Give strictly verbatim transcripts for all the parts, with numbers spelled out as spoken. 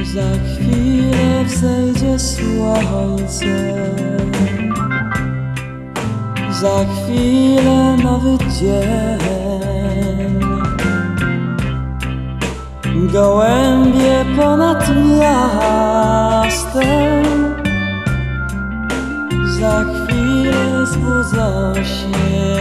Za chwilę wzejdzie słońce, za chwilę nowy dzień. Gołębie ponad miastem za chwilę zbudzą się.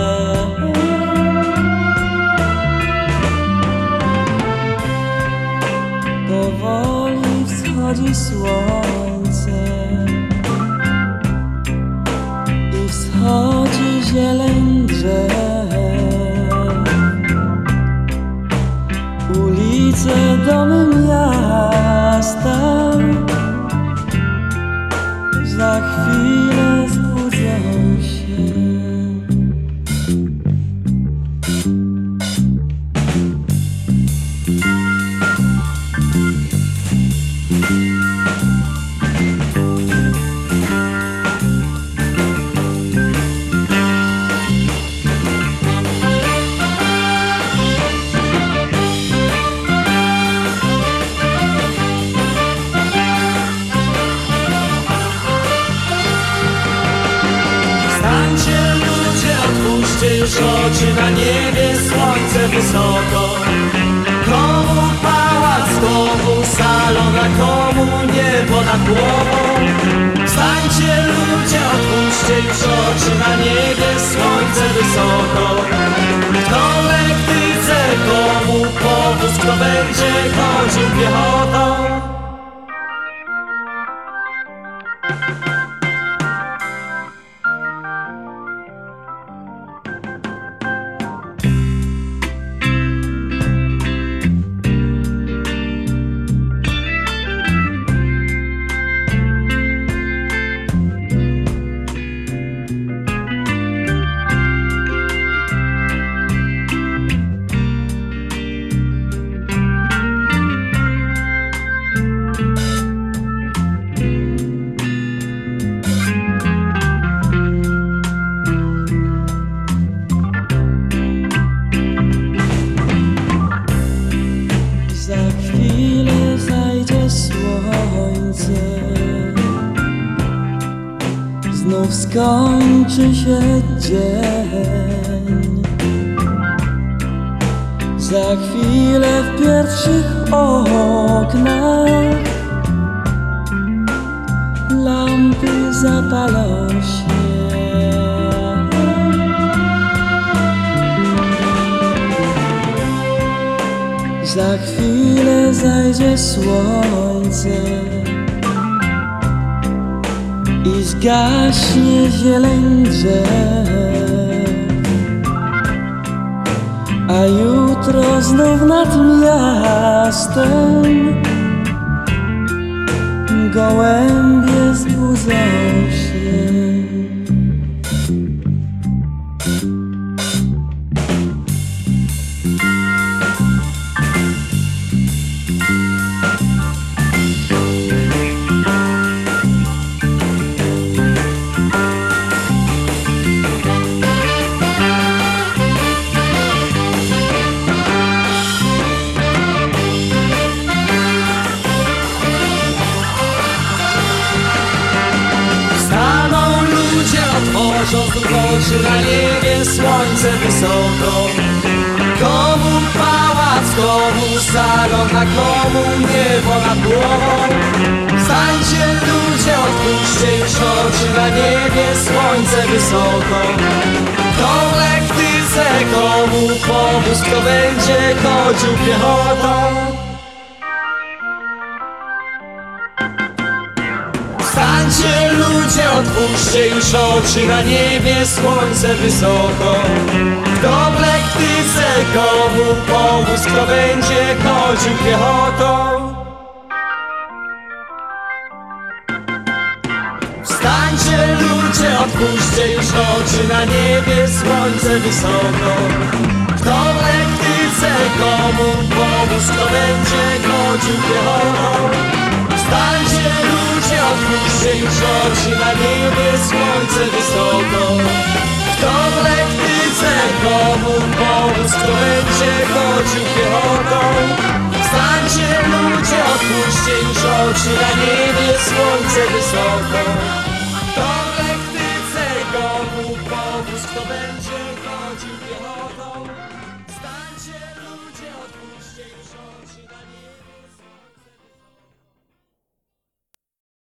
Powoli wschodzi słońce i wschodzi zieleń drzew. Ulice, domy miasta za chwilę zbudzą się. Otwórzcie już oczy, na niebie słońce wysoko. Komu pałac, komu salon, a komu niebo nad głową. Wstańcie ludzie, otwórzcie już oczy, na niebie słońce wysoko. Kto lektyce, komu powóz, kto będzie chodził piechotą. Za chwilę zajdzie słońce, znów skończy się dzień. Za chwilę w pierwszych oknach lampy zapalą się. Za chwilę zajdzie słońce i zgaśnie zieleń drzew, a jutro znów nad miastem gołębie zbudzą się. Otworzą znów oczy, na niebie słońce wysoko. Komu pałac, komu salon, a komu niebo nad głową. Wstańcie ludzie, otwórzcie już oczy, na niebie słońce wysoko. Kto lektyce, komu powóz, kto będzie chodził piechotą. Wstańcie ludzie, otwórzcie już oczy, na niebie słońce wysoko. Kto w lektyce, komu powóz, kto będzie chodził piechotą. Wstańcie ludzie, otwórzcie już oczy, na niebie słońce wysoko. Kto w lektyce, komu powóz, kto będzie chodził piechotą. Wstańcie ludzie, otwórzcie już oczy, na niebie słońce wysoko. Kto w lektyce, komu pomóc, kto będzie chodził piechotą. Wstańcie ludzie, otwórzcie otwórzcie już oczy, na niebie słońce wysoko.